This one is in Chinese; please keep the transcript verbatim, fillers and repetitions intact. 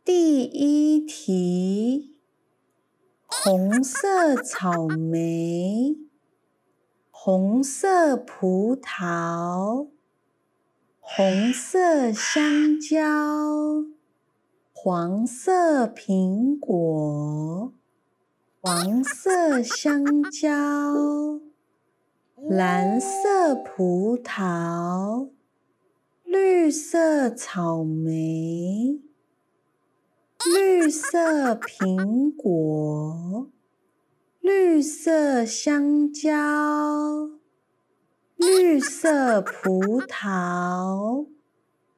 第一题，红色草莓，红色葡萄，红色香蕉，黄色苹果，黄色香蕉，蓝色葡萄，绿色草莓，绿色苹果，绿色香蕉，绿色葡萄，